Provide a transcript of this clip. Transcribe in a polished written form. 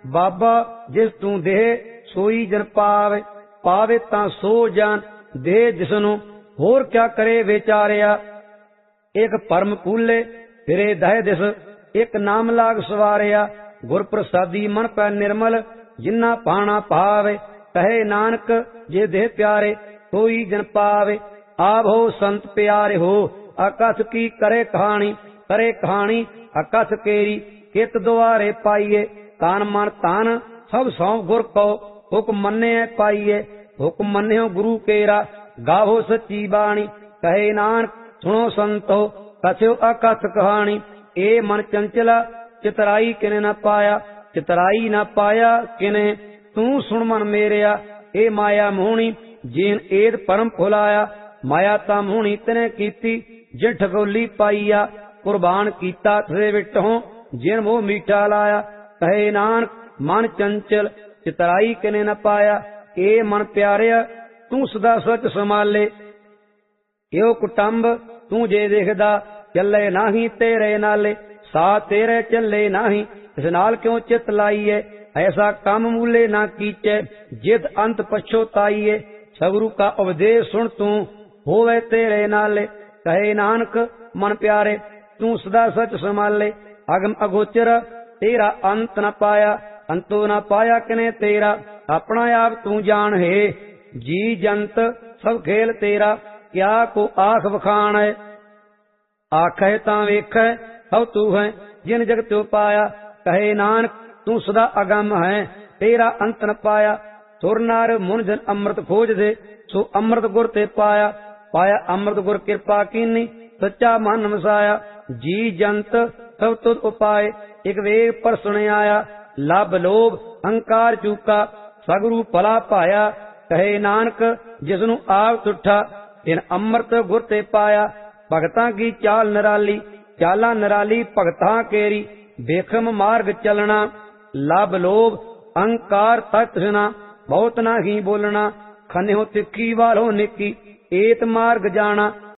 बाबा जिस तू देह सोई जन पावे, पावे तां सो जान देह जिसनु होर क्या करे विचारिया। एक परम कूले फिरे दह दिस, एक नाम लाग सवारिया। गुर प्रसादी मन पै निर्मल, जिन्ना पाना पावे। कहे नानक जे देह प्यारे, सोई जन पावे। आव हो संत प्यारे हो, अकथ की करे कहानी। करे कहानी अकथ केरी, कित द्वारे पाइए। तान मन तान सब सौंप गुर को, हुक्म मन्ने पाइए। हुक्म मन्ने गुरु केरा, गावो सच्ची बाणी। कहे नानक सुनो संतो, कथ्यो अकथ कहानी। ए मन चंचला चितराई किने न पाया, चितराई न पाया किने। तू सुन मन मेरिया, ए माया मोहनी जिन एद परम फुलाया। माया ता मोहनी तने कीती, जिन ठगोली पाईया। कुर्बान कीता थे विटहों, जिन मोह मीठा लाया। कहे नानक मन चंचल चितराई किने न पाया। ए मन प्यारिया तू सदा सच संभाले। यो कुटुंब तू जे देखदा, चले नाही तेरे नाले। सा तेरे चले नाही, इस नाल क्यों चित लाइए। ऐसा काम मूले ना कीचे, जिद अंत पछोताइए। सगुरु का उपदेश सुन तू, होवे तेरे नाले। कहे नानक मन प्यारे तू सदा सच संभाले। अगम अगोचर तेरा अंत न पाया, अंतो न पाया किने तेरा। अपना आप तू जान है, जी जंत सब खेल तेरा। क्या को आख बखान है, आखे तां वेख सब तू है। जिन जगत त्यो पाया, कहे नानक तू सदा अगम है, तेरा अंत न पाया। सुर नार मुन जन अमृत खोज दे, सो अमृत गुर ते पाया। पाया अमृत गुर कृपा कीनी, सच्चा मन मसाया। जी जंत सब तुद उपाय, एक वेग पर सुने आया। लभ लोभ अहंकार चूका, सगुरु भला पाया। कहे नानक जिसनु आप तुठा, इन अमृत गुर ते पाया। भगतां की चाल निराली, चाला निराली भगतां केरी। बेखम मार्ग चलना, लभ लोभ अहंकार तक सुना। बहुत ना ही बोलना, खन्यो तिखी वालो निकी। एत मार्ग जाना,